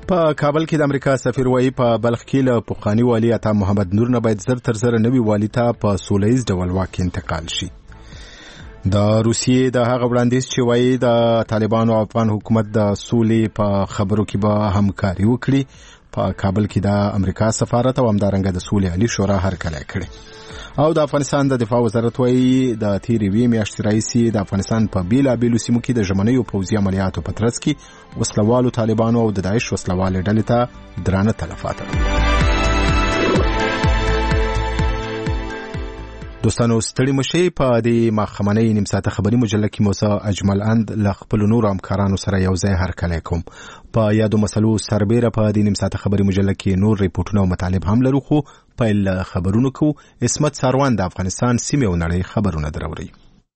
په کابل کې د امریکا سفیر وایي په بلخ کې له پخواني والي عطا محمد نور نه باید زر تر زر نوي والي ته په سولهییز ډول واک انتقال شي. د روسیې د هغه وړاندیز چې وایي د طالبانو او افغان حکومت د سولې په خبرو کې به همکاري وکړي په کابل کې د امریکا سفارت او همدارنګه د سولې عالی شورا هرکلی کړی. او د افغانستان د دفاع وزارت وایي د تیرې وې میاشتې راهیسې د افغانستان په بیلابیلو سیمو کې د ژمنیو پوځي عملیاتو په ترڅ کې وسلوالو طالبانو او د داعش وسلوالې ډلې ته درانه تلفات. دوستانو ستړي مشي په دې ماخمنۍ نیم ساعته خبري مجله کې موسی اجمل اند له خپل نور همکارانو سره یو ځای هرکلی کوم. په یادو مسلو سربېره په دې نیم ساعته خبري مجله کې نور ریپورتونه او مطالب هم لرو، خو پیل خبرونو کو اسمت ساروان د افغانستان سیمه او نړۍ خبرونه دروړي.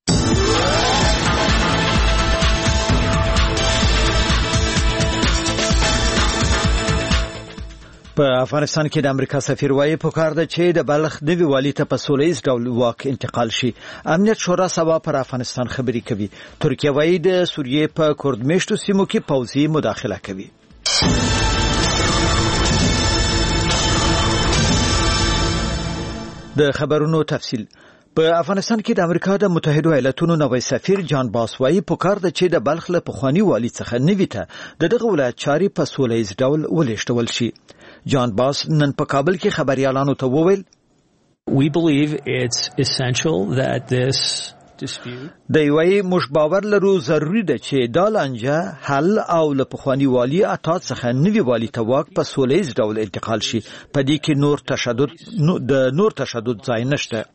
په افغانستان کې د امریکا سفیر وایي پکار ده چې د بلخ نوي والي ته په سولهییز ډول واک انتقال شي. امنیت شورا سبا پر افغانستان خبري کوي. ترکیه وایي د سوریې په کورد میشتو سیمو کې پوځي مداخله کوي. د خبرونو تفصیل. په افغانستان کې د امریکا د متحده ایالاتونو نوی سفیر جان باس وایي پکار ده چې د بلخ له پخواني والي څخه نوي ته دغه ولایت چاري په سولهییز ډول ولېږدول شي. جان باس نن په کابل کې خبريالانو ته وویل We believe it's essential that this dispute د وایي مش باور لرو ضروری ده چې دا لانجه حل او له پخواني والي اطاعت څخه نوي والي ته واک په سولهییز ډول انتقال شي. په دې کې نور تشدد ځای نشته.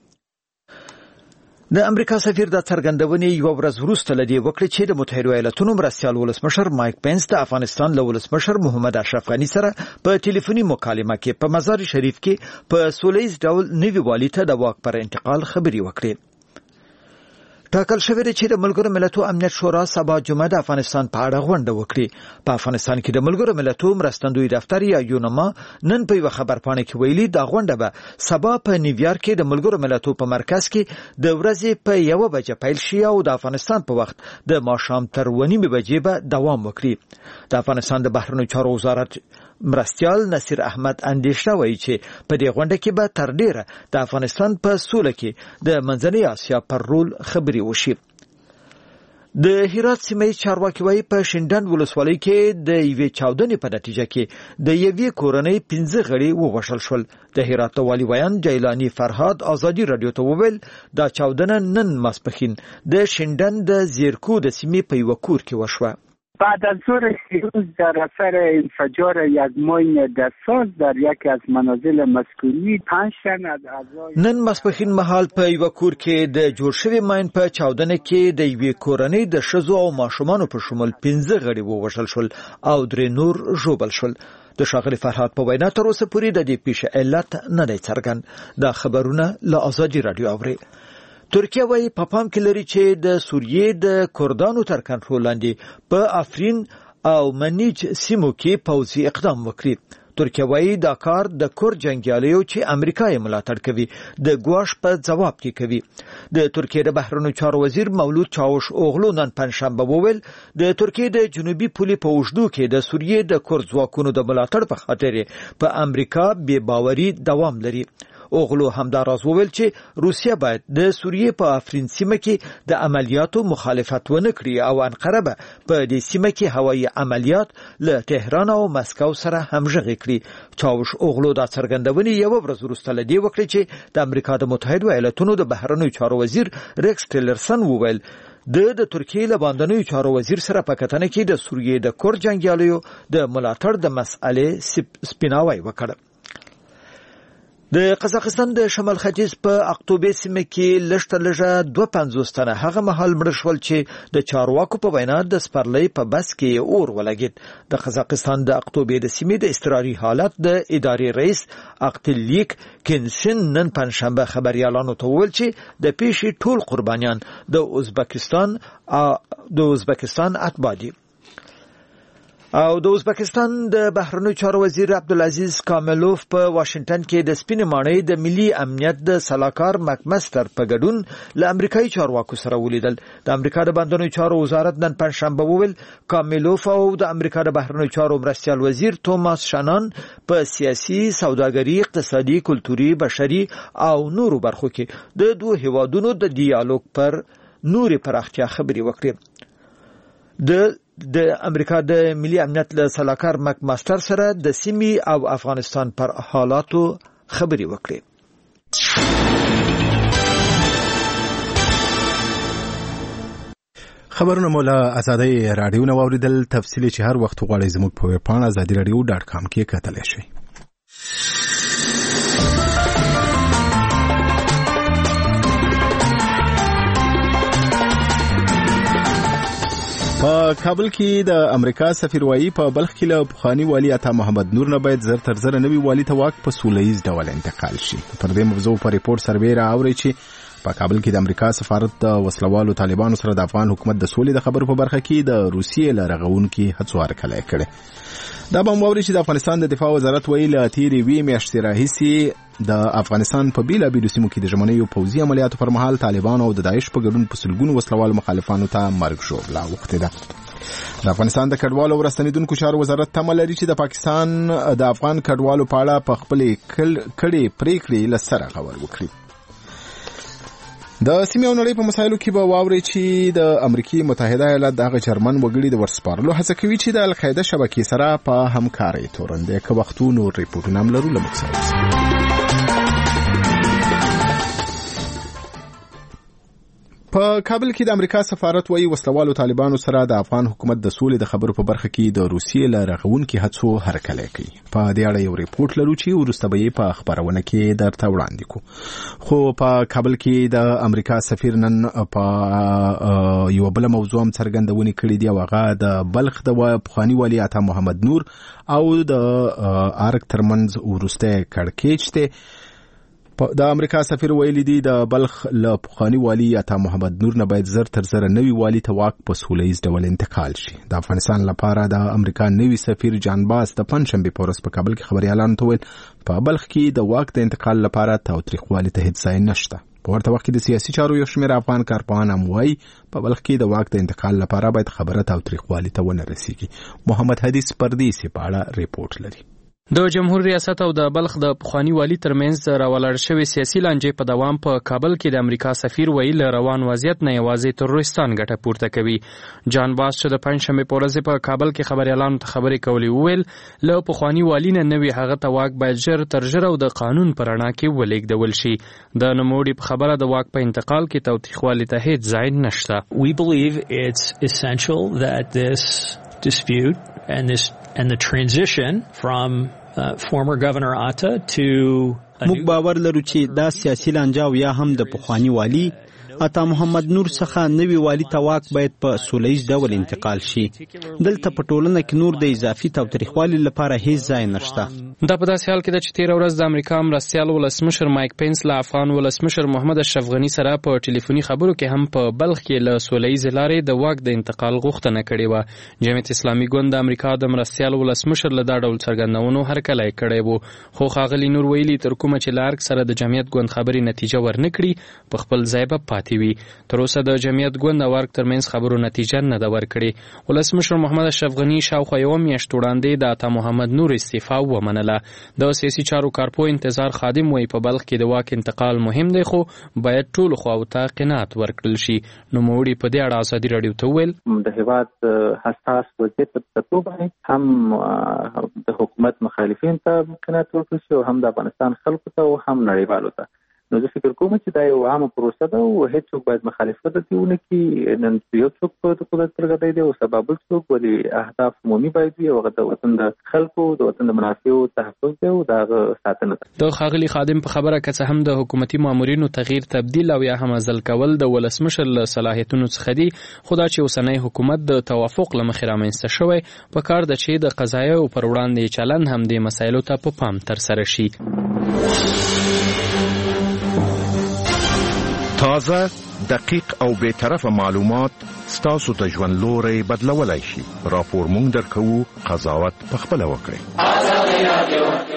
د امریکا سفیر د څرګندونې یو ورځ وروسته لدی وکړي چې د متحده ایالاتونو مرستیال ولسمشر مایک پنس د افغانستان له ولسمشر محمد اشرف غنی سره په ټلیفوني مکالمه کې په مزار شریف کې په سولهییز ډول نوي والي ته د واک پر انتقال خبري وکړي. ټاکل شوی دی چې د ملګرو ملتونو امنیت شورا سبا جمعه د افغانستان په اړه غونډه وکړي. په افغانستان کې د ملګرو ملتونو مرستندوی دفتر یا یونما نن په خبرپاڼه کې ویلي دا غونډه به سبا په نیویارک کې د ملګرو ملتونو په مرکز کې د ورځې په 1 بجې پیل شي او د افغانستان په وخت د ماښام تر 1:30 بجې به دوام وکړي. د افغانستان د بهرنیو چارو وزارت مرستیال نصیر احمد اندیشنه وایي چې په دې غونډه کې به تر ډیره د افغانستان په سوله کې د منځنۍ اسیا پر رول خبري وشي. د هرات سیمې چارواکي وایي په شینډن ولسوالۍ کې د یوې چاودنې په نتیجه کې د یوې کورنۍ 15 غړي ووژل شول. د هرات والي ویان جیلانی فرهاد ازادي رادیو ته وویل دا چاودنه نن ماسپښین د شینډن د زیرکو د سیمې په یو کور کې وشوه. بعد از ظهر دیروز در اثر انفجار یک ماین دستساز در یکی از منازل مذکوری 5 تن از اعضای نن ماسپښین مهال په یو کور کې د جوړ شوی ماین په چاودنه کې د یوې کورنۍ د ښځو او ماشومانو په شمول 15 غړي ووژل شول او 3 نور ژوبل شول. د ښاغلي فرهاد په وینا تر اوسه پورې د دې پیښې علت نه دی څرګند. دا خبرونه له ازادي رادیو اوري. ترکیه وایي په پام کې لري چې د سوریې د کردانو تر کنټرول لاندې په افرین او منیج سیمو کې پوځي اقدام وکړي. ترکیه وایي دا کار د کورد جنگیالیو چې امریکا یې ملاتړ کوي د ګواښ په جواب کې کوي. د ترکیې د بهرنیو چارو وزیر مولود چاوش اوغلو نن پنځشنبه وویل د ترکیې د جنوبي پولې په اوږدو کې د سوریې د کورد ځواکونو د ملاتړ په خاطر په امریکا بې باوري دوام لري. اوغلو همداراز وویل چې روسیه باید د سوریې په افرین سیمه کې د عملیاتو مخالفت ونه کړي او انقره به په دې سیمه کې هوایي عملیات له تهران او مسکو سره همغږي کړي. چاوش اوغلو دا څرګندونې یو ورځ وروسته لدی وکړي چې د امریکا د متحده ایالاتونو د بهرنیو چارو وزیر ریکس ټیلرسن وویل د ترکیې له باندنیو چارو وزیر سره په کتنه کې د سوریې د کورد جنگیالیو د ملاتړ د مسئلې سپیناوی وکړ. د قزاقستان د شمال ختیځ په اقتوبې سیمه کې لږه 250 تنه هغه مهال مړ شول چې د چارواکو په وینا د سپرلۍ په بس کې اور ولګید. د قزاقستان د اقتوبې د سیمې د اضطراري حالت د ادارې رئیس اقتلیک کینسن نن پنځشنبه خبريالانو ته وویل چې د پیښې ټول قربانیان د ازبکستان اتباع دي. او د ازبکستان د بهرنیو چارو وزیر عبدالعزیز کاملوف په واشنگټن کې د سپینې ماڼۍ د ملي امنیت د سلاکار مکمستر په ګډون له امریکایي چارواکو سره ولیدل. د امریکا د بهرنیو چارو وزارت نن پنځشنبه وویل کاملوف او د امریکا د بهرنیو چارو مرستیال وزیر توماس شانان په سیاسي، سوداګري، اقتصادي، کلتوري، بشري او نورو برخو کې د دوه هیوادونو د ډیالوګ پر نورې پراختیا خبرې وکړې. د امریکا د ملي امنیت له سلاکار مکماستر سره د سیمې او افغانستان پر حالاتو خبرې وکړې. خبرونه مولا آزادۍ رادیو نو اوریدل. تفصیلی چې هر وخت غواړئ زموږ په ویب پاڼه azadiradio.com کې کتلی شئ. په کابل کې د امریکا سفیر وایي په بلخ کې له پخواني والي عطا محمد نور نه باید زر تر زر نوي والي ته واک په سوله ییز ډول انتقال شي. پر دې موضوع په ریپورت سروې راوړی چې په کابل کې د امریکا سفارت د وسلوالو طالبانو سره د افغان حکومت د سولې د خبرو په برخه کې د روسیې له رغونکو هڅو هرکلی کړی. دا به موري چې د افغانستان د دفاع وزارت ویل تیری وی میاشتې راهیسي د افغانستان په بیلابیلو سیمو کې د ژمنیو پوځي عملیاتو پر مهال طالبانو او د داعش په ګډون په سلګونو وسلوالو مخالفانو ته مرګ ژوبله اوښتې ده. د افغانستان د کډوالو او راستنیدونکو چارو وزارت تمه لري چې د پاکستان د افغان کډوالو په اړه په خپلې کړې پریکړې له سره غور وکړي. د سیمې او نړۍ په مسایلو کې به واوري چې د امریکای متحده ایالات دغه جرمن وګړي د ورسپارلو هڅه کوي چې د القاعده شبکې سره په همکارۍ تورنده کې وختونو ریپورټونه هم لرو. لمک سره په کابل کې د امریکا سفارت وایي وسلوالو طالبانو سره د افغان حکومت د سولې د خبرو په برخه کې د روسیې له رغونکو هڅو هرکلی کوي. په دې اړه یو ریپورت لرو چې وروسته به یې په خبرونه کې درته وړاندې کوو. خو په کابل کې د امریکا سفیر نن په یو بل موضوع هم څرګندونې کړې دي او هغه د بلخ د پخواني والي عطا محمد نور او د ارګ ترمنځ وروسته کړکېچ دی. د امریکا سفیر ویلي دی د بلخ له پخواني والي عطا محمد نور نه باید زر تر زر نوي والي ته واک په سوله ییز ډول انتقال شي. د افغانستان لپاره د امریکا نوي سفیر جان باس د پنځشنبې په ورځ په کابل کې خبريالانو ته ویل په بلخ کې د واک د انتقال لپاره تاوتریخوالي ته هیڅ ځای نشته. په ورته وخت کې د سیاسي چارو یو شمېر افغان کارپوهان هم وایي په بلخ کې د واک د انتقال لپاره باید خبره تاوتریخوالي ته ونه رسیږي. محمد حدیث پردیسي په اړه ریپورت لري. د جمهور ریاست او د بلخ د پخواني والي ترمنځ راولاړ شوی سیاسي لانجې په دوام په کابل کې د امریکا سفیر ویل روان وضعیت نه یوازې تروریستان ګټه پورته کوي. جان باس چې د پنځشنبې په ورځ په کابل کې خبريالانو ته خبرې کولې وویل له پخواني والي نه نوي هغه ته واک باید ژر تر ژره او د قانون پر رڼا کې ولېږدول شي. د نوموړي په خبره د واک په انتقال کې تاوتریخوالي ته هیڅ ځای نشته. We believe it's essential that this dispute and the transition from former Governor Atta to موږ باور لرو چې دا سیاسي لانجه او یا هم د پخواني والي عطا محمد نور څخه نوي والي ته واک باید په سوله ییز ډول انتقال شي. دلته په ټولنه کې نور د اضافي تاوتریخوالي لپاره هیڅ ځای نشته. دا په داسې حال کې ده چې تېره ورځ د امریکا مرستیال ولسمشر مایک پینس له افغان ولسمشر محمد اشرف غني سره په ټلیفوني خبرو کې هم په بلخ کې له سوله ییزې لارې د واک د انتقال غوښتنه کړې وه. جمعیت اسلامي ګوند د امریکا د مرستیال ولسمشر له دا ډول څرګندونو هرکلی کړی و. خو ښاغلي نور ویلي تر کومه چې له ارګ سره د جمعیت ګوند خبرې نتیجه ورنه کړي په خپل ځای به پاتې وي. تر اوسه د جمعیت ګوند او ارګ ترمنځ خبرو نتیجه نه ده ورکړې. ولسمشر محمد اشرف غني شاوخوا یوه میاشت وړاندې د عطا محمد نور استعفا ومنله. د سیاسي چارو کارپو انتظار خادم وایي په بلخ کې د واک انتقال مهم دی خو باید ټولو خواو ته قناعت ورکړل شي. نوموړي په دې اړه ازادي راډیو ته وویل د هېواد حساس وضعیت په کتو باندې هم د حکومت مخالفین ته قناعت ورکړل شي او هم د افغانستان خلکو ته او هم نړیوالو ته. نو زه فکر کوم چې دا یو عامه پروسه ده او هیڅوک باید مخالفت دې ونه کړي. نن یو څوک په قدرت پرګدی دی او سبب څوک ولې اهداف عمومي باید وي او د وطن د خلکو د وطن د منافعو تحفظ دی او دا ساتنه ده. د ښاغلي خادم په خبره که څه هم د حکومتي مامورینو تغییر تبدیل او یا هم ازل کول د ولسمشر له صلاحیتونو څخه دي خو دا چې اوسنی حکومت د توافق له مخې رامنځته شوی په کار ده چې د قضایاو پر وړاندې چلن هم دې مسایلو ته په پام ترسره شي. تازه دقیق او بے طرفه معلومات ستاسو ته ژوند لوري بدلولای شي. راپور مونږ درکو، قضاوت پخپله وکړئ.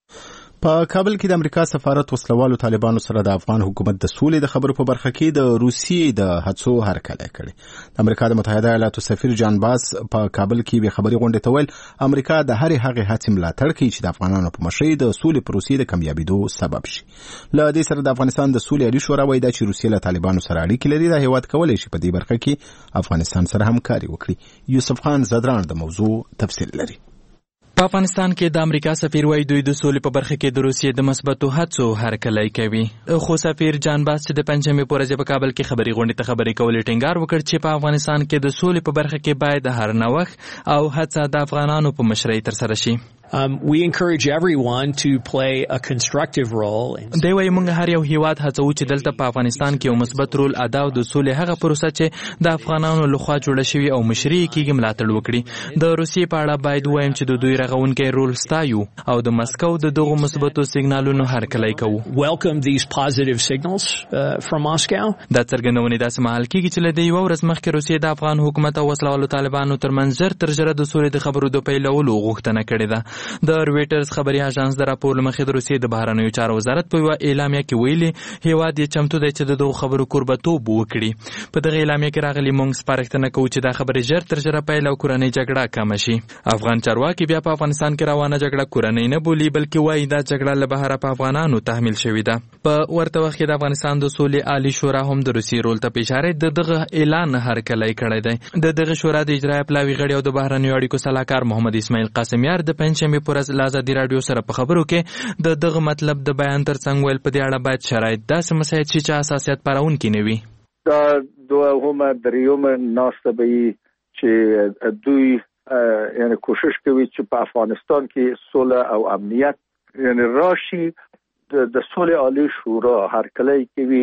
په کابل کې د امریکا سفارت وسلوالو طالبانو سره د افغان حکومت د سولې د خبرو په برخه کې د روسیې د هڅو هرکلی کړی. د امریکا د متحده ایالاتو سفیر جان باس په کابل کې به خبري غونډې ته ویل امریکا د هرې هغې هڅې ملاتړ کوي چې د افغانانو په مشرۍ د سولې پروسې د کامیابیدو سبب شي. له دې سره د افغانستان د سولې عالی شورا وایي چې روسیې له طالبانو سره اړیکې لري، د هیواد کولای شي په دې برخه کې افغانستان سره همکاري وکړي. یوسف خان زدران د موضوع تفصیل لري. په افغانستان کې د امریکا سفیر وایي دوی د سولې په برخه کې د روسیې د مثبتو هڅو هرکلی کوي. خو سفیر جان باس چې د پنځمې په ورځ په کابل کې خبري غونډې ته خبرې کولې ټینګار وکړ چې په افغانستان کې د سولې په برخه کې باید هر نوښت او هڅه د افغانانو په مشرۍ ترسره شي. We encourage everyone to play a constructive role. دوی وايي موږ هر یو هیواد هڅو چې دلته په افغانستان کې یو مثبت رول ادا او د سولې هغه پروسه چې د افغانانو لخوا جوړه شوې او مشري کېږي ملاتړ وکړي. د روسیې په اړه باید وایم چې د دوی رغونکی رول ستایو او د مسکو د دغو مثبتو سیګنالونو هرکلی کوو. Welcome these positive signals from Moscow. دا څرګندونې داسې مهال کېږي چې له دې یوه ورځ مخکې روسیې د افغان حکومت او وسلوالو طالبانو ترمنځ ژر تر ژره د سولې د خبرو د پیلولو غوښتنه کړې ده. د رویټرز خبري اژانس د راپور لمخې د روسیې د بهرنیو چارو وزارت په یوه اعلامیه کې ویلي هیواد یې چمتو دی چې د دغو خبرو کوربهتوب وکړي. په دغه اعلامیه کې راغلي موږ سپارښتنه کوو چې دا خبرې ژر تر ژره پیل او کورنۍ جګړه کمه شي. افغان چارواکي بیا په افغانستان کې روانه جګړه کورنۍ نه بولي بلکې وایي دا جګړه له بهره په افغانانو تحمیل شوې ده. په ورته وخت کې د افغانستان د سولې عالی شورا هم د روسیې رول ته په اشاره د دغه اعلان هرکلی کړی دی. د دغه شورا د اجرایه پلاوي غړي او د بهرنیو اړیکو سلاکار محمد اسماعیل قاسمیار د پنځمې په ورځ له ازادي راډیو سره په خبرو کې د دغه مطلب د بیان ترڅنګ ویل په دې اړه باید شرایط داسې مساعد شي چې اساسیت پاروونکي نه وي. دا دوهمه دریمه ناسته به وي چې دوی یعنی کوشش کوي چې په افغانستان کې صلح او امنیت یعنی راشي. د صلح عالی شورا هرکلی کوي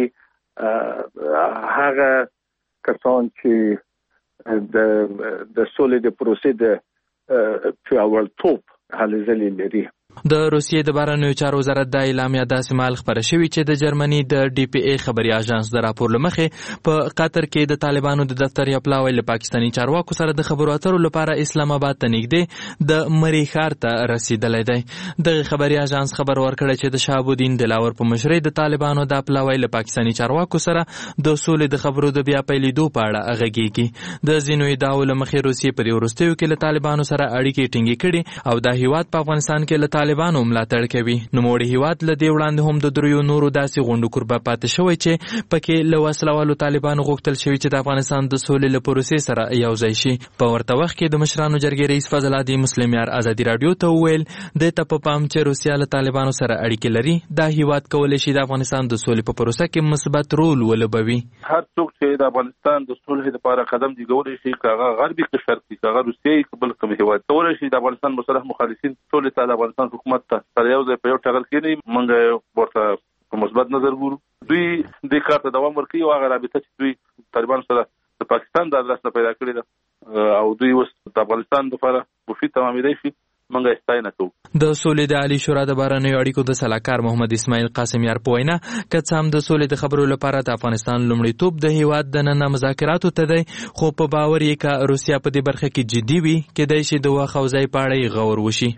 هغه کسان چې د صلح د پروسې د پیاوړتوب هلې ځلې لري. د روسیې د بهرنیو چارو وزارت دا اعلامیه داسې مهال خپره شوې چې د جرمني د ډي پی ای خبري اژانس د راپور له مخې په قطر کې د طالبانو د دفتر یا پلاوی له پاکستاني چارواکو سره د خبرو اترو لپاره اسلام آباد ته نږدې د مری ښار ته رسیدلی دی. دغه خبري اژانس خبر ورکړی چې د شهابالدین دلاور په مشرۍ د طالبانو د پلاوی له پاکستاني چارواکو سره د سولې د خبرو د بیا پیلېدو په اړه غږیږي. د ځینو ادعاو له مخې روسیې په دې وروستیو کې له طالبانو سره اړیکې ټینګې کړي او دا هیواد په افغانستان کې له طالبانو ملاتړ کوي. نوموړی هیواد له دې وړاندې هم د دریو نورو داسې غونډو کوربه پاتې شوی چې پکې له وسلوالو طالبانو غوښتل شوي چې د افغانستان د سولې له پروسې سره یو ځای شي. په ورته وخت کې د مشرانو جرګې رئیس فضل عادي مسلم یار ازادي راډیو ته وویل دې ته په پام چې روسیه له طالبانو سره اړیکې لري دا هیواد کولی شي د افغانستان د سولې په پروسه کې مثبت رول ولوبوي. هر څوک چې د افغانستان د سولې لپاره قدم دیګولی شي کاغه غربي قشر کې کاغه روسیې قبل کوم هیواد کولی شي د افغانستان مصالح مخالفین سولې ته د افغانستان حکومت ته سره یو ځای په یو ټغر کې نه موږ ورته په مثبت نظر ګورو. دوی د کار ته دوام ورکوي او هغه رابطه چې دوی طالبانو سره د پاکستان د ادرس نه پیدا کړې ده او دوی اوس د افغانستان لپاره مفید تمامېدای شي موږ ستاینه کوو. د سولې د عالی شورا د بهرنیو اړیکو د سلاکار محمد اسماعیل قاسمیار په وینا که څه هم د سولې د خبرو لپاره د افغانستان لومړیتوب د هیواد دننه مذاکراتو ته دی خو په باور یې که روسیه په دې برخه کې جدي وي کېدای شي د وخت او ځای په اړه یې غور وشي.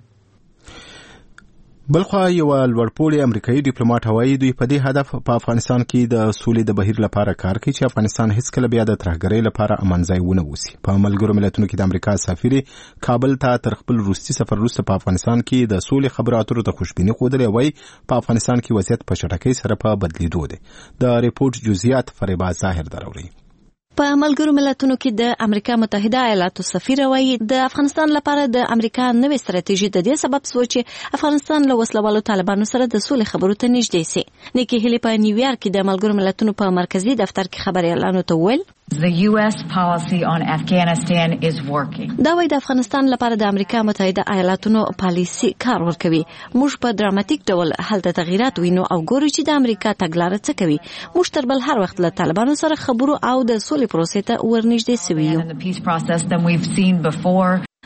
بلخوا یو لوړپوړی امریکایي ډیپلوماټ وایي دوی په دې هدف په افغانستان کې د سولې د بهیر لپاره کار کوي چې افغانستان هیڅکله بیا د ترهګرۍ لپاره امن ځای ونه اوسي. په ملګرو ملتونو کې د امریکا سفیر کابل ته تر خپل روسي سفر وروسته په افغانستان کې د سولې خبرو اترو ته خوشبیني ښودلې وایي په افغانستان کې وضعیت په چټکۍ سره په بدلیدو دی. د ریپورت جزئیات فریبا ظاهر دراوړي. په ملګرو ملتونو کې د امریکا متحده ایالاتو سفیر وایي د افغانستان لپاره د امریکا نوې ستراتیژي د دې سبب شو چې افغانستان له وسلوالو طالبانو سره د سولې خبرو ته نږدې شي. نیکی هیلی په نیویارک کې د ملګرو ملتونو په مرکزی دفتر کې خبري اعلان وکړ. The US policy on Afghanistan is working. دا وایي د افغانستان لپاره د امریکا متحده ایالاتونو پالیسي کار ورکوي. موږ په ډراماتیک ډول هلته تغیرات وینو او ګورو چې د امریکا تګلاره څه کوي. موږ تر بل هر وخت له طالبانو سره خبرو او د سولې پروسې ته ورنږدې سوي یو.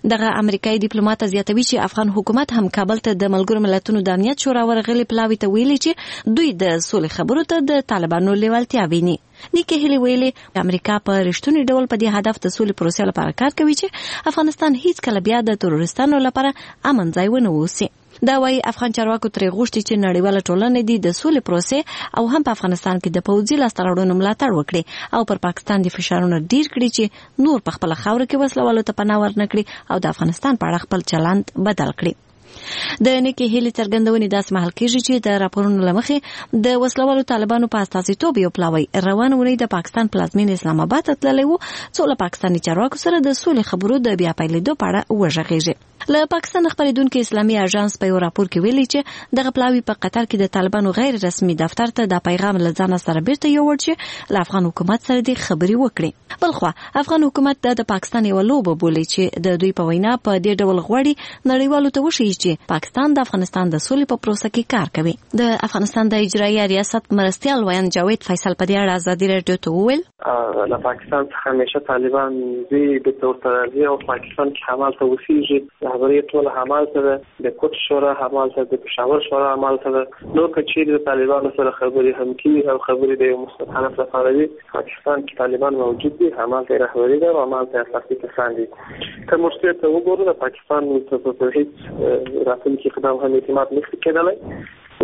دغه امریکایي ډیپلوماټ زیاتوي چې افغان حکومت هم کابل ته د ملګرو ملتونو د امنیت شورا ورغلي پلاوي ته ویلي چې دوی د سولې خبرو ته د طالبانو لیوالتیا ویني. نیکي هیلي ویلي امریکا په رښتوني ډول په دې هدف د سولې پروسې لپاره کار کوي چې افغانستان هیڅ کله بیا د تروریستانو لپاره امن ځای ونه اوسي. دا وايي افغان چارواکو ترې غوښتي چې نړیواله ټولنه دې د سولې پروسې او هم په افغانستان کې د پوځي لاسته راوړنو ملاتړ وکړي او پر پاکستان د فشارونو ډیر کړي چې نور په خپل خاور کې وسلوالو ته پناه ورنکړي او د افغانستان په اړه خپل چلند بدل کړي. د نیکي هیلي څرګندونې داسې محل کېږي چې د راپورونو له مخې د وسلوالو طالبانو په استازیتوب یو پلاوی روانه اونۍ د پاکستان پلازمینې اسلام آباد ته تللی و څو له پاکستاني چارواکو سره د سولې خبرو د بیا پیلېدو په اړه وغږېږي. له پاکستان خبرېدونکي اسلامي اژانس په یو راپور کې ویلي چې دغه پلاوی په قطر کې د طالبانو غیر رسمي دفتر ته د پیغام له ځانه سره بیرته یووړ چې له افغان حکومت سره د خبرې وکړي. بلخوا افغان حکومت د پاکستان یو لوبه بولي چې د دوی په وینا په دې ډول غوړي نړیوالو ته وښیي چې پاکستان د افغانستان د سولې په پروسه کې کار کوي. د افغانستان د اجرایي ریاست مرستیال ویان جاوید فیصل په دې اړه ازادي راډیو ته وویل له پاکستان څخه همیشه طالبان دي د تورترازي او پاکستان کې حمال ته وسیږي خبرې ټول حمال ته د کوټ شورا حمال ته د پېښور شورا حمال ته نو کچې د طالبانو سره خبرې هم کوي او خبرې د مستقله لپاره دي. پاکستان کې طالبان موجود دي حمال ته رهبري ده او حمال ته اساسي کسان دي. که مشکل ته وګورو د پاکستان په هیڅ راتلونکي اقدام هم اعتماد نشي کېدلی.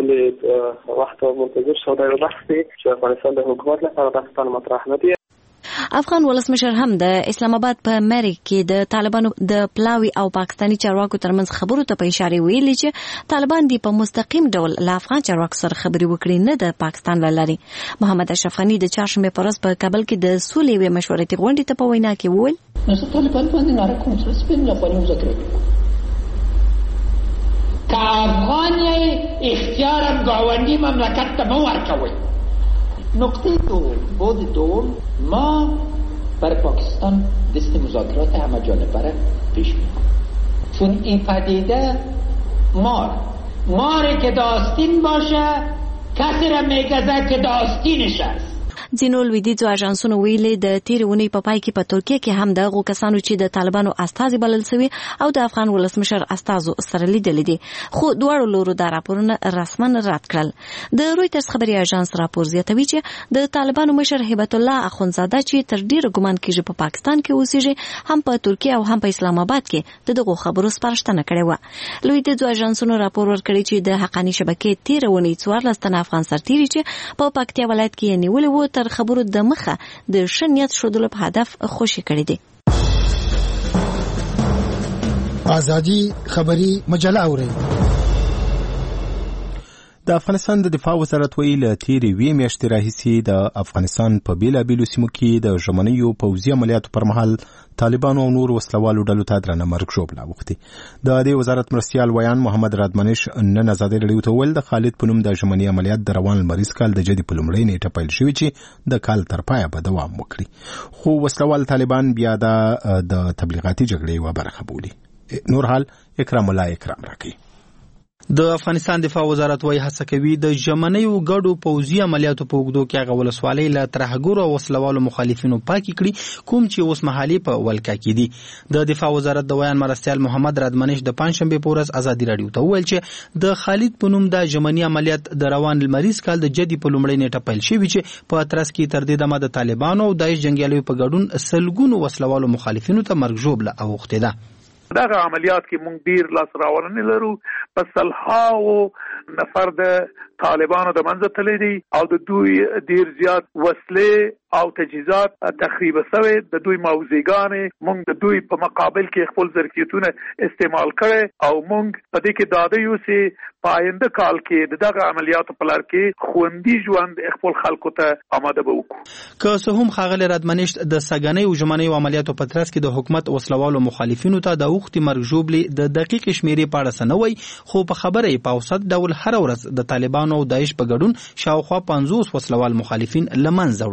ولې وخت او منتظر شو دا بحث دی چې افغانستان د حکومت لپاره پاکستان مطرح نه دی. افغان ولسمشر هم د اسلام آباد په مری کې د طالبانو د پلاوی او پاکستاني چارواکو ترمنځ خبرو ته په اشاره ویلي چې طالبان دی په مستقیم ډول له افغان چارواکو سره خبرې وکړي نه د پاکستان لاري. محمد اشرف غنی د چهارشنبه پر ورځ په کابل کې د سولې و مشورتي غونډې ته په وینا کې وویل نو طالبان باندې ناره کوم څه سپین نه غوړي مذاکره که افغان اختیار گاونډي مملکت ته مو ورکوي. نقطه دوم ما برای پاکستان دست مذاکرات همه جانبه را پیش می‌بریم چون این پدیده ماری که داستین باشه کسی را میگذه که داستینش است. ځینو لویدیځو اژانسونو ویلي د تیرې اونۍ په پای کې په ترکیه کې هم دغه کسانو چې د طالبانو استازي بلل شوي او د افغان ولسمشر استازو سره لیدلي دي خو دواړو لورو دا راپورونه رسما رد کړل. د رویټرز خبري اژانس راپور زیاتوي چې د طالبانو مشر هیبت الله اخونزاده چې تر ډیره ګمان کېږي په پاکستان کې اوسېږي هم په ترکیه او هم په اسلام آباد کې دغه خبرو سپارښتنه کړې و. لویدیځو اژانسونو راپور ورکړی چې د حقانی شبکې تیرې اونۍ 14 تنه افغان سرتیري چې په پکتیا ولایت کې نیولې وو تر خبرو د مخه د شنیت شودلو په هدف خوشي کړی دي. ازادي خبري مجله اوري. د افغانستان د دفاع وزارت ویل تیرې وی میاشتې راهیسې د افغانستان په بیلابیلو سیمو کې د ژمنیو پوځي عملیاتو پر مهال طالبانو او نور وسلوالو ډلو ته درنه مرګ ژوبله اوښتې. د دې وزارت مرستیال ویان محمد رادمنش نن ازادي راډیو ته ویل د خالد په نوم د ژمني عملیات د روان لمریز کال د جدي په لومړۍ نیټه پیل شوی چې د کال تر پایه به دوام وکړي خو وسلوال طالبان بیا د تبلیغاتي جګړې یوه برخه بولي. نور حال اکرام الله اکرام راکوي. د افغانستان دفاع وزارت وايي هڅه کوي د ژمنیو ګډو پوځي عملیاتو په اوږدو کې هغه ولسوالۍ له ترهګرو او وسلوالو مخالفینو پاکي کړي کوم چې اوس مهالي په ولکا کې دي. د دفاع وزارت د ویان مرستیال محمد رادمنش د پنځشنبه په ورځ ازادي راډیو ته ویل چې د خالد په نوم د ژمني عملیات د روان لمریز کال د جدي په لومړۍ نیټه پیل شوی چې په اترس کې تر دې دمه د طالبانو او داعش جنگیالیو په ګډون سلګونو وسلوالو مخالفینو ته مرګ ژوبله اوښتې ده. دغه عملیات کې مونږ ډیر لاس راوړنې لرو په سلهاو نفر د طالبانو د منځ تللی دي او د دوی ډیر زیات وسلې او تجهیزات تخریب شوی د دوی موزیګانې مونږ د دوی په مقابل کې خپل ظرفیتونه استعمال کړي او مونږ په دې کې داده یو چې په آینده کال کې دغه عملیاتو په لار کې خوندي ژوند خپل خلکو ته آماده وکړو. که څه هم ښاغلی رادمنش د سګنۍ او ژمنیو عملیاتو په ترڅ کې د حکومت وسلوالو مخالفینو ته د اوښتې مرګ ژوبلې د دقیق شمیرې په اړه څه نه وایي خو په خبره یې په اوسط ډول هره ورځ د طالبانو او داعش په ګډون شاوخوا 50 وسلوال مخالفین له منځه وړل کیږي.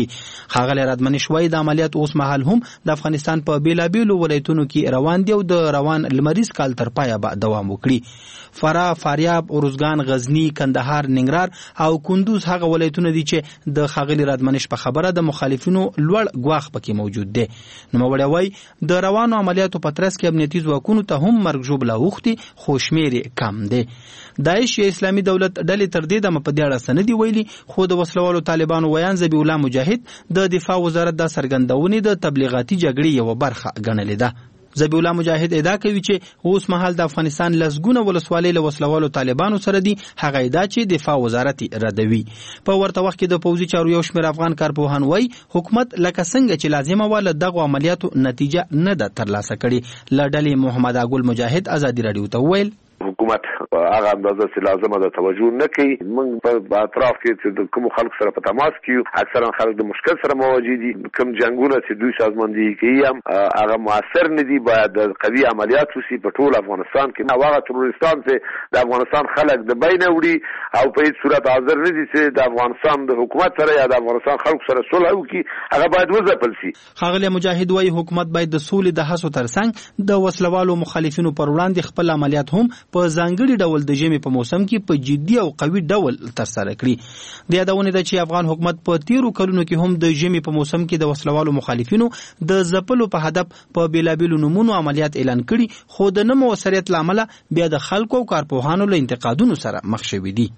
ښاغلی رادمنش وایي د عملیات اوس مهال هم د افغانستان په بیلابیلو ولایتونو کې روان دي او د روان لمریز کال تر پایه به دوام وکړي. فراه، فاریاب، ارزګان، غزنی، کندهار، ننګرهار او کندوز هغه ولایتونه دي چې د ښاغلي رادمنش په خبره د مخالفینو لوړ ګواښ پکې موجود دی. نوموړی وایي د روانو عملیاتو په ترڅ کې امنیتي ځواکونو ته هم مرګ ژوبله اوښتي خو شمېر یې کم دی. داعش یا اسلامي دولت ډلې تر دې دمه په دې اړه څه نه دي ویلي، خو د وسلوالو طالبانو ویان ذبیح الله مجاهد د دفاع وزارت دا څرګندونې د تبلیغاتي جګړې یوه برخه ګڼلې ده. ذبیح الله مجاهد ادعا کوي چې اوس مهال د افغانستان لسګونه ولسوالۍ له وسلوالو طالبانو سره دي. هغه ادعا چې دفاع وزارت ردوي. په ورته وخت کې د پوځي چارو یو شمېر افغان کارپوهان وایي حکومت لکه څنګه چې لازمه وه له دغو عملیاتو نتیجه نه ده ترلاسه کړې. له ډلې محمد اګل مجاهد ازادي راډیو ته وویل حکومت هغه اندازه چې لازمه ده توجه نه کوي. موږ په اطراف کې چې د کوم خلک سره په تماس کې اکثرا خلک د مشکل سره مواجه دي. کوم جنگونه چې دوی سازماندهي کوي هم هغه موثر نه دي. باید قوي عملیات وشي په ټول افغانستان کې. هغه تروریستان چې د افغانستان خلک د بین وړي او په هیڅ صورت حاضر نه دي چې د افغانستان د حکومت سره یا د افغانستان خلکو سره صلح وکړي، هغه باید وځپل شي. ښاغلی مجاهد وایي حکومت باید د سولې د هڅو ترڅنګ د وسلوالو مخالفینو پر وړاندې خپل عملیات هم په ځانګړي ډول د ژمي په موسم کې په جدي او قوي ډول ترسره کړي. د یادونې ده چې افغان حکومت په تیرو کلونو کې هم د ژمي په موسم کې د وسلوالو مخالفینو د ځپلو په هدف په بیلابیلو نومونو عملیات اعلان کړي، خو د نه موثریت له امله بیا د خلکو او کارپوهانو له انتقادونو سره مخ شوي دي.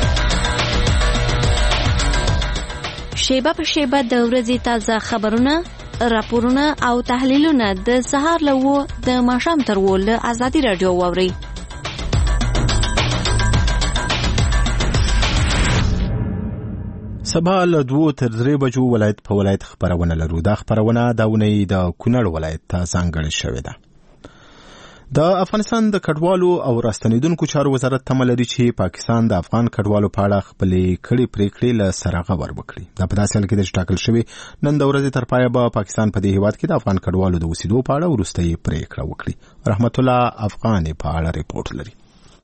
شیبه په شیبه د ورځې تازه خبرونه، راپورونه او تحلیلونه د سهار له 9 د ماښام تر 10 له ازادي راډیو واورئ. سبا له 2 تر 3 بجو ولایت په ولایت خبرونه لرو. دا خبرونه د اونۍ د کونړ ولایت ته ځانګړې شوې ده. د افغانستان د کډوالو او راستنیدونکو چارو وزارت تمه لري چې پاکستان د افغان کډوالو په اړه خپلې کړې پریکړې له سره غور وکړي. دا په داسې حال کې چې ټاکل شوی نن د ورځې تر پایه به پاکستان په دې هیواد کې د افغان کډوالو د اوسېدو په اړه وروستۍ پریکړه وکړي. رحمت الله افغان په اړه ریپورت لري.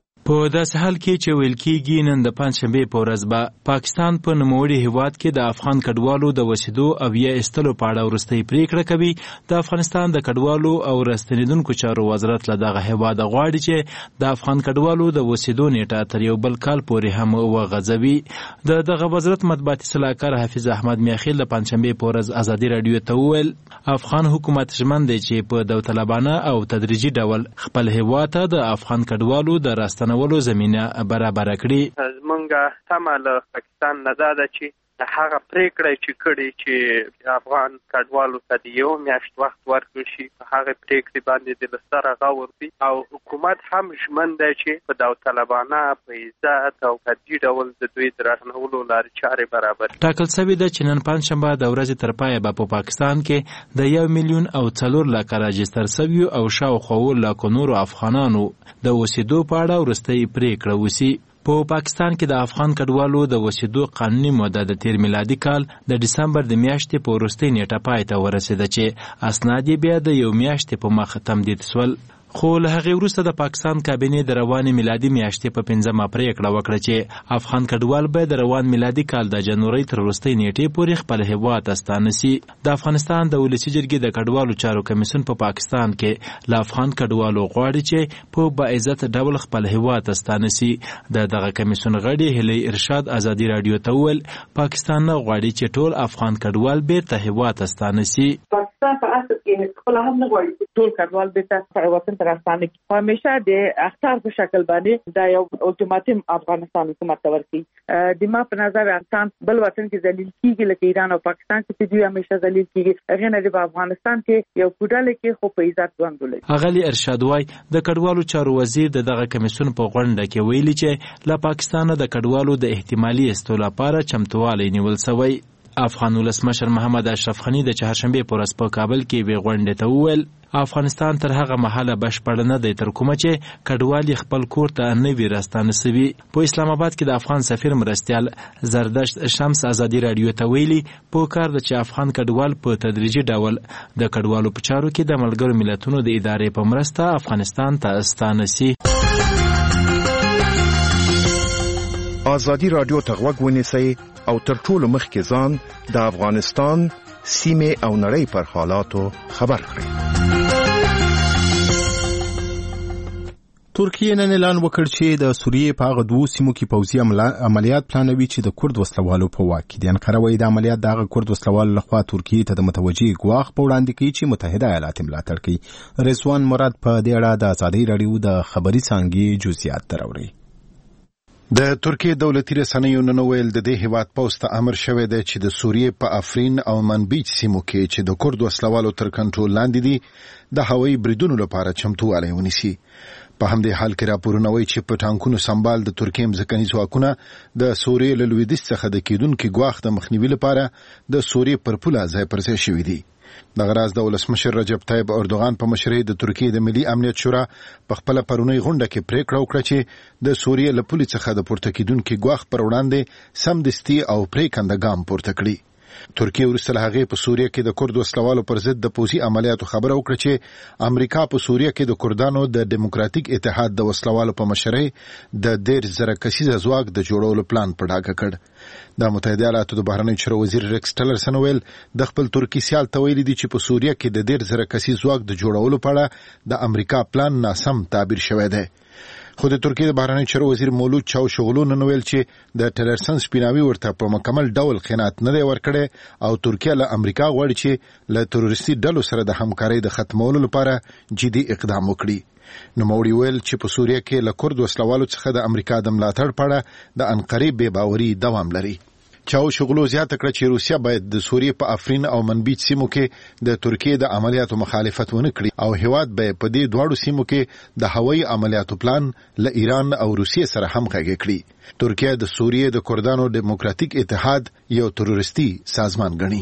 په داسې حال کې چې ویل کېږي نن د پنجشنبې په ورځ به پاکستان په نوموړي هیواد کې د افغان کډوالو د وسیدو او یا ایستلو په اړه وروستۍ پریکړه کوي. د افغانستان د کډوالو او راستنیدونکو چارو وزارت له دغه هیواد غواړي چې د افغان کډوالو د وسیدو نیټه تر یو بل کال پورې هم وغځوي. دغه وزارت مطبوعاتي صلاحکار حافظ احمد میاخیل د پنجشنبې په ورځ ازادي راډیو ته وویل افغان حکومت ژمن دی چې په داوطلبانه او تدریجي ډول خپل هیواد ته د افغان کډوالو د راستنولو زمینه برابر کړي. زمونږ تمه له پاکستان نه ده چې هغه پریکړه چې کړي چې افغان کډوالو ته د یو میاشت وخت ورکړل شي، په هغه پریکړې باندې د لسره غور وي او حکومت هم ژمن دی چې په داوطلبانه په عزت او تدریجي ډول د دوی د راستنولو لارې چارې برابر ټاکل شوې ده چې نن پنجشنبه د ورځې تر پایه به په پاکستان کې د 1 میلیون او 4 لک راجستر شویو او شاوخوا 2 لک نورو افغانانو د اوسېدو په اړه وروستۍ پریکړه وشي. په پاکستان کې د افغان کډوالو د وسیدو قانوني موده د تیر میلادي کال د دسمبر د میاشتې په وروستۍ نیټه پای ته ورسېده چې اسناد یې بیا د یو میاشتې په مخ تمدید شول. خو له هغې وروسته د پاکستان کابینې د روانې میلادي میاشتې په 5مه پریکړه وکړه چې افغان کډوال باید د روان میلادي کال د جنورۍ تر وروستۍ نیټې پورې خپل هیواد ته ستانه شي. د افغانستان د ولسي جرګې د کډوالو چارو کمیسیون په پاکستان کې له افغان کډوالو غواړي چې په باعزت ډول خپل هیواد ته ستانه شي. دغه کمیسیون غړي هیلې ارشاد ازادي راډیو ته وویل پاکستان نه غواړي چې ټول افغان کډوال بیرته هیواد ته ستانه شي. پاکستان په اصل کې خپل هم نه غواړي چې ټول کډوال بیرته وطن ته راستانه کړي. همیشه د اختیار په شکل باندې دا یو الټیماټم افغانستان حکومت ته ورکړي. د ما په نظر افغانستان بل وطن کې ذلیل کیږي لکه ایران او پاکستان کې دوی همیشه ذلیل کیږي. هغه نه د افغانستان کې یو کوډاله کې خو په عزت ژوند ولري. اغلی ارشاد وای د کډوالو چارو وزیر دغه کمیسیون په غونډه کې ویلي چې له پاکستان د کډوالو د احتمالي استولو لپاره چمتووالی نیول شوی. افغان ولسمشر محمد اشرف غنی د چهارشنبه په ورځ په کابل کې وی غونډه ته وویل افغانستان تر هغه مهاله بشپړ نه دی تر کومه چې کډوالي خپل کور ته نه وي راستانه سوي. په اسلام آباد کې د افغان سفیر مرستیال زردشت شمس ازادي راډیو ته ویلي په کار د چې افغان کډوال په تدریجي ډول د کډوالو په چارو کې د ملګرو ملتونو د ادارې په مرسته افغانستان ته ستانه سي. ازادي رادیو ته غوږ ونیسئ او تر ټولو مخکې ځان د افغانستان سیمه او نړۍ پر حالاتو خبر کړئ. ترکیه نن اعلان وکړ چې د سوریې په هغه دوو سیمو کې پوځي عملیات پلانوي چې د کورد وسلوالو په واک کې دي. انقره وايي د عملیات د هغه کورد وسلوالو لخوا ترکیه ته د متوجه ګواښ په وړاندې کوي چې متحده ایالات ملاتړ کوي. رضوان مراد په دې اړه د ازادي رادیو د خبري څانګې جزئیات دراوړي. د ترکیه دولتي رسنیو نن ویل د دې هیواد پوځ ته امر شوی دی چې د سوریې په افرین او منبیج سیمو کې چې د کورد وسلوالو تر کنټرول لاندې دي د هوایي بریدونو لپاره چمتووالی ونیسي. په همدې حال کې راپورونه وایي چې په ټانکونو سمبال د ترکیه ځمکني ځواکونه د سوریې له لویدیځ څخه د کېدونکي ګواښ د مخنیوي لپاره د سوریې پر پوله ځای پر ځای شوي دي. دغه راز د ولسمشر رجب طیب اردوغان په مشرۍ د ترکیه د ملي امنیت شورا په خپل پرونی غونډه کې پریکړه وکړه چې د سوریې له پولې څخه د پورته کېدونکي ګواښ پر وړاندې سمدستي او پریکنده ګام پورته کړي. ترکیه وروسته له هغې په سوریه کې د کورد وسلوالو پر ضد د پوځي عملیاتو خبره وکړه چې امریکا په سوریه کې د کردانو د ډیموکراتیک اتحاد د وسلوالو په مشرۍ د 10,000 کسیزه ځواک د جوړولو پلان په ډاګه کړ. د متحده ایالاتو د بهرنیو چارو وزیر ریکس ټلرسن ویل د خپل ترکي سیال ته ویلي دي چې په سوریه کې د 10,000 کسیز ځواک د جوړولو په اړه د امریکا پلان ناسم تعبیر شوی دی. خو د ترکیه د بهرنیو چارو وزیر مولود چاوشغلو نن ویل چې د ټلرسن سپیناوي ورته په مکمل ډول خیانت نه دی ورکړی او ترکیه له امریکا غواړي چې له تروریستي ډلو سره د همکارۍ د ختمولو لپاره جدي اقدام وکړي. نوموړي ویل چې په سوریه کې له کورد وسلوالو څخه د امریکا د ملاتړ په اړه د انقرې بې باوري دوام لري. چاوشغلو زیاته کړه چې روسیا باید د سوریې په افرین او منبیج سیمو کې د ترکیه د عملیاتو مخالفت ونه کړي او هیواد به په دې دواړو سیمو کې د هوایي عملیاتو پلان له ایران او روسیې سره همغږي کړي. ترکیه د سوریې د کردانو ډیموکراتیک اتحاد یو تروریستي سازمان ګڼي.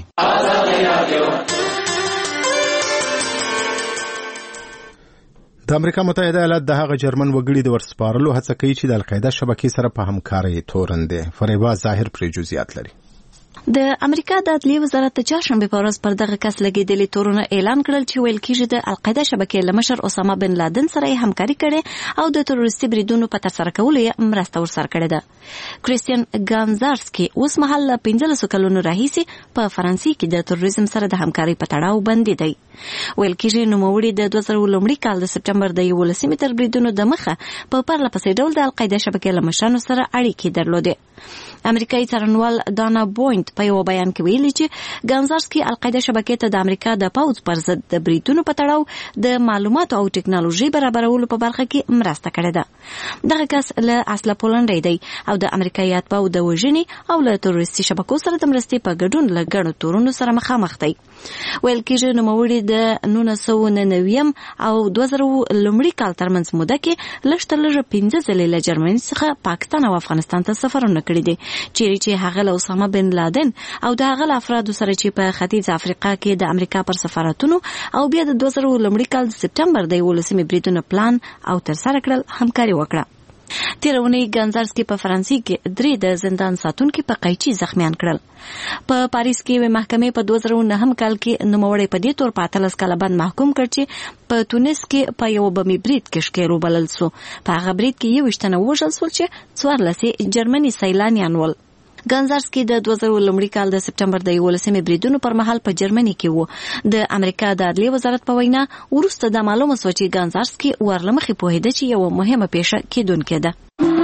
د امریکا متحده ایالات د هغه جرمن وګړي د ورسپارلو هڅه کوي چې د القاعده شبکې سره په همکارۍ تورن دي. فریبا ظاهر پرې جزئیات لري. د امریکا د عدلیې وزارت د چهارشنبه په ورځ پر دغه کس لګېدلې تورونه اعلان کړل چې ویل کېږي د القاعده شبکې له مشر اسامه بن لادن سره همکاري کړې او د تروریستي بریدونو په ترسره کولو یې مرسته ورسره کړې ده. کریستیان ګانزارسکي اوس مهال 15 کلونو راهیسې په فرانسې کې د تروریزم سره د همکارۍ په تړاو باندې دی. ویل کېږي نوموړي د 2000 کال د سپټمبر د 11 تر بریدونو د مخه په پرله پسې ډول د القاعده شبکې له مشرانو سره اړیکې درلودې. امریکایي څارنوال دانا بوینت په یو بیان کې ویلي چې ګانزارسکي القاعده شبکې ته د امریکا د پوځ پر ضد د بریدونو په تړاو د معلوماتو او ټکنالوژي برابرولو په برخه کې مرسته کړې ده. دغه کس له اصله پولنډي دی او د امریکایي اتباعو د وژنې او له تروریستي شبکو سره د مرستې په ګډون له ګڼو تورونو سره مخامخ دی. ویل کېږي نوموړي د 1999 او 2000 کال ترمنځ موده کې لږ 15 ځلې له جرمني څخه پاکستان او افغانستان ته سفرونه کړي دي چې هغه له اسامه بن لادن او د هغه افرادو سره چې په ختیځ افریقا کې د امریکا پر سفارتونو او بیا د 2000 کال د سپټمبر د 11 بریدونو پلان او ترسره کړل همکاري وکړه. تیرونی ګانزارسکي په فرانسې کې 3 د زندان ساتونکو په قیچي زخمیان کړل. په پاریس کې محکمې په 2009 کال کې نوموړی په دې تور په 13 کال باندې محکوم کړ چې په تونس کې په یو بمي برید کې ښکېل وبلل شو. په هغه برید کې 21 تنه وژل شول چې 14 جرمني سیلانیان ول. ګانزارسکي د 2000 کال د سپټمبر د 11 بریدونو پر مهال په جرمني کې وو. د امریکا د عدلیې وزارت په وینا وروسته د معلومه شو چې ګانزارسکي ورلمخې پوهېده چې یو مهمه پیښه کېدونکې ده.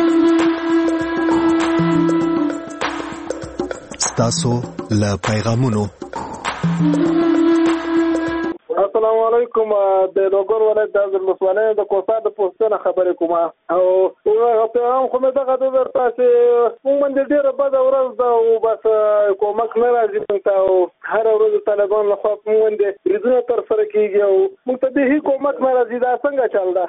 ستاسو له پیغامونو. السلام علیکم. د لوګر ولایت د ولسوالۍ د کوڅه د پوسټنه خبرې کوم او پیغام خو مې دغه د درته چې موږ باندې ډېره بده ورځ ده او بس کومک نه راځي موږ ته او هره ورځ طالبان له خوا موږ باندې بریدونه ترسره کېږي او موږ ته بهي کومک نه راځي. دا څنګه چل ده؟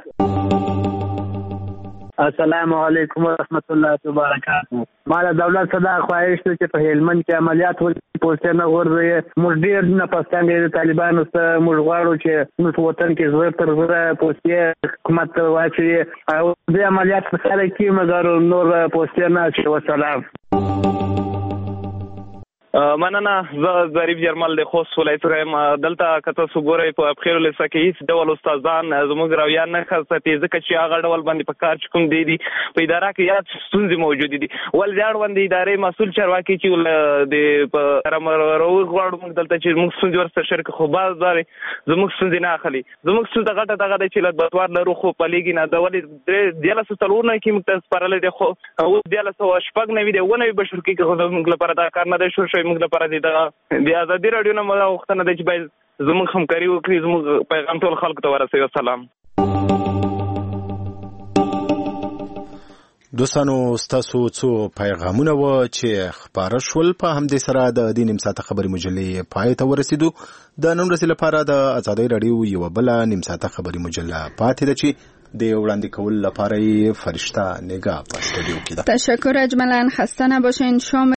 السلام علیکم ورحمت الله وبرکاته. مال دولت صدا خواهش ته چې په هلمند کې عملیات ولې پوسټ نه ورځي موږ ډیر نه پښتانه د طالبانو سره موږ غواړو چې موږ وطن کې زړه تر زړه پوسټ حکومت واچي او د عملیات په سره کې مګر نور پوسټ نه شي. والسلام. مننه. زه ظریف جرمل د خوست ولایت یم. دلته کته وګورئ په خیر لسه کې هیڅ ډول استادان زموږ راویان نه خاصتي ځکه چې هغه ډول باندې په کار کوم دي په اداره کې یا ستونزې موجود دي. ول ځاړ باندې ادارې مسول چارواکي چې د په رمرو غواړو موږ دلته چې موږ ستونزې ورسره شریک خو باز داري زموږ ستونزې نه اخلي. زموږ ستونزه غټه دغه د چې لږ لرو خو پليږي نه د ولې د لاسه تلونه کې موږ تاسو پرله د خو او د لاسه شپږ نه وي د ونه بشر کې خو موږ لپاره دا کار نه دی شو موږ لپاره د ازادي رادیو نه موږ وختونه د چې باید زموږ همکاري وکړي زموږ پیغام ټول خلکو ته ورسوي. السلام. دوستانو ستاسو څو پیغامونه و چې خبره شول په همدې سره د دې نیم ساعته خبري مجلې پای ته ورسېدو. د نن ورځې لپاره د ازادي رادیو یو بل نیم ساعته خبري مجله پاتې ده چې د وړاندې کول لپاره فرشته نگاه په استودیو کې ده. تشکر اجملا. خسته نباشین. شام